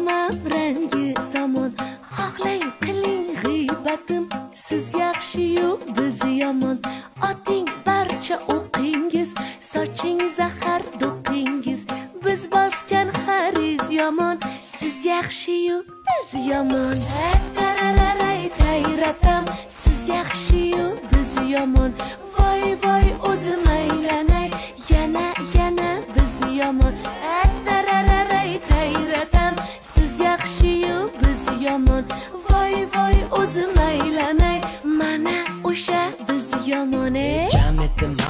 Yoqamam rangi zamon, xohlang qiling g'iybatim. Siz yaxshi-yu biz yomon, oting barcha o'qingiz, soching zahar do'qingiz. Biz bosgan xariz yomon, siz yaxshi-yu biz yomon. Tarararay tayratam, siz yaxshi-yu biz yomon. Voy voy o'zim aylanay, yana biz yomon.